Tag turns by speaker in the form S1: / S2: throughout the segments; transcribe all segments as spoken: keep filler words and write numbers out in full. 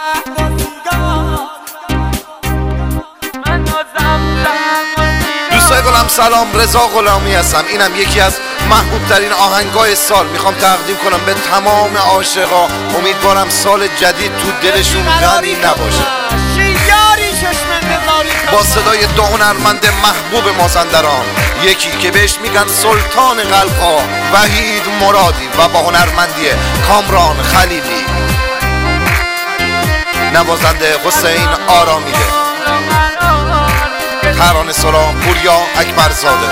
S1: دوستای گلم سلام، رضا غلامی هستم. اینم یکی از محبوب ترین آهنگای سال میخوام تقدیم کنم به تمام عاشقا. امیدوارم سال جدید تو دلشون غمی نباشه. با صدای دو هنرمند محبوب مازندران، یکی که بهش میگن سلطان قلب‌ها وحید مرادی و با هنرمندی کامران خلیلی، نوازنده حسین آرامیده، ترانه سرا پوریا اکبرزاده.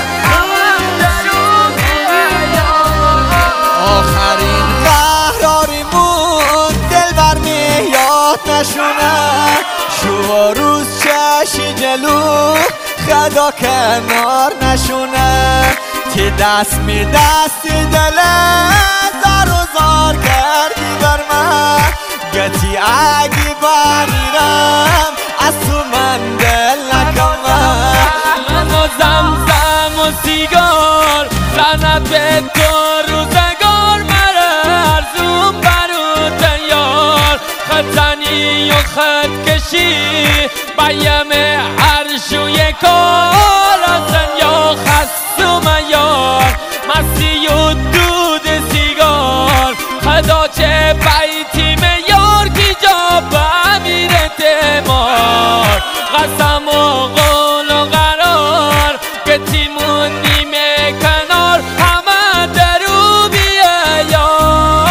S2: آخرین قهراریمون دل بر میاد نشونه، شو روز چشی جلو خدا کنار نشونه، تی دست می دستی دل زار و زار کردی بر من، گتی اگی بمیرم از تو من دل نکنم.
S3: من و زمزم و سیگار لعنت به تو روزگار، مره ارزون برو یار، خطنی و خط کشی بیم هر شوی کار، ازن یا خستم یار مسی و دود سیگار، خدا چه بیتی میار کی جا بمیره تمار، قسم و قول و قرار که تیمونی می کنار، همه درو بیه یار.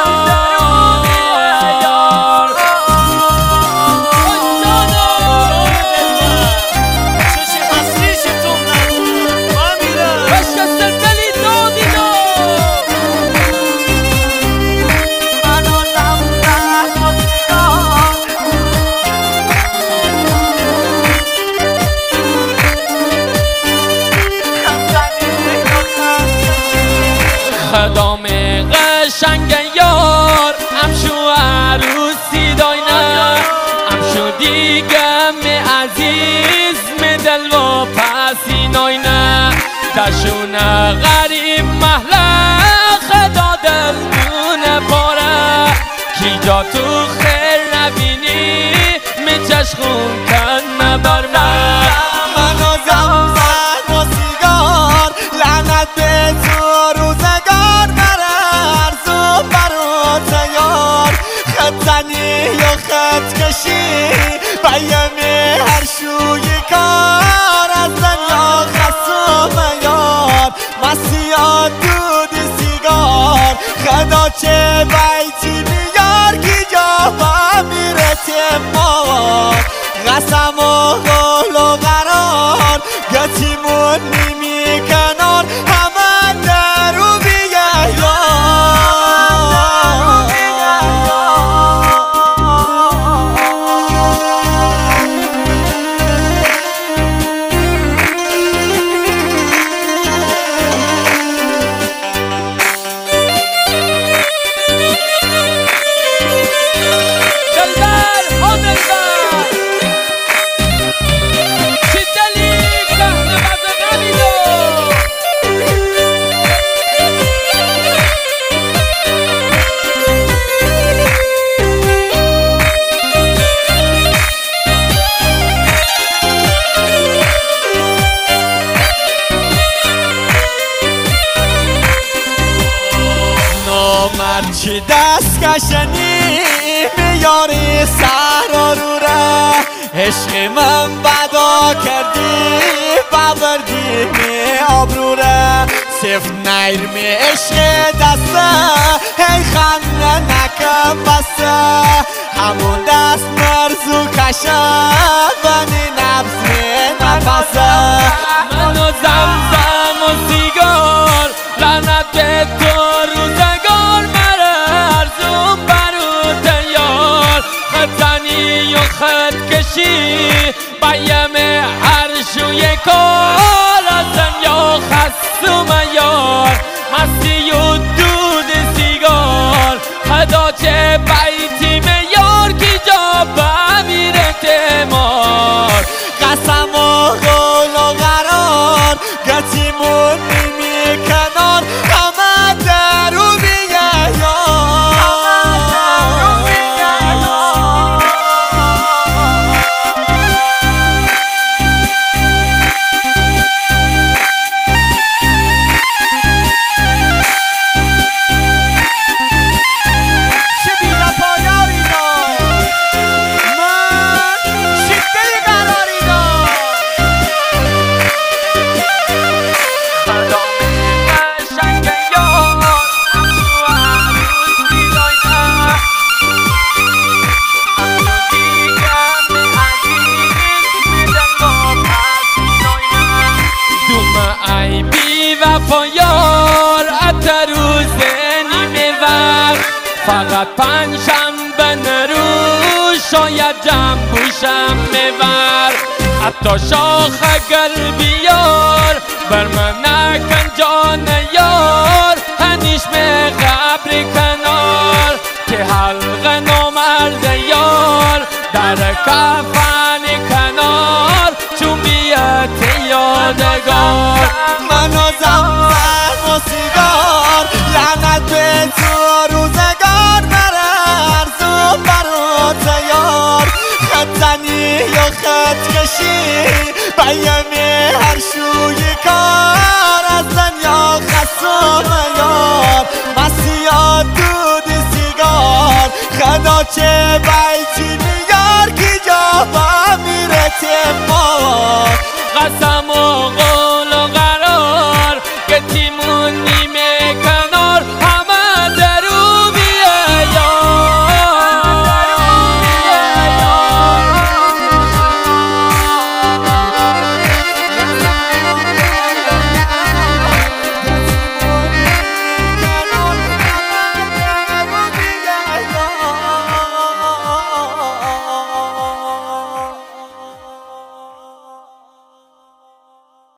S3: خدام قشنگ یار امشو عروسی داینه، امشو دیگه می عزیز می دل و پسی ناینه، دشونه غریب محله خدا دل دونه پاره، کی جا تو خیر نبینی می چشخون کن نبر من.
S2: من و زمزم و سیگار لعنت به تو روزگار، مره ارزون برو تیار، خطنی و خط کشی بیم هر شوی کار، از دنیا خستم یار مسیح دود سیگار، خدا چه بیتی میار کی جا بمیره تمار، قسم و قول و قرار گتیمون نیمی کنار، همه درو بیه یار. چی دست کشنی میاری سهرا رو ره، عشق من بدا کردی ببردی می آبرو ره، سفت نیر می عشق دسته هی خنده نکم بسته، همون دست مرزو کشه بنی نفس می نفسه.
S3: من و زمزم و سیگار لعنت به تو روزگار، مره ارزون برو تیار، خطنی و خط کشی بیم هر شوی کار، ازن یا خستم یار مستی و دود سیگار، خدا چه بیتی میار کی جا بمیره تمار،
S2: قسم و قول و قرار گتیمون نیمی کنار، همه درو بیه یار.
S3: فقط پنجشنبه نروز شاید جمع بوشم میبر حتی شاخ گل بیار بر من نکن جان یار هنیش می قبر کنار که حلق نامرد یار در کفن کنار چون بیت یادگار
S2: من و زمزم و سیگار لعنت به تو روزگار برارزو برات یار خط زنی یا خط کشی بیمی هر شوی کار از دنیا خصوم یار مسیحا دودی سیگار خدا چه بیچی نیار کی جا با میره تیمار
S3: قسم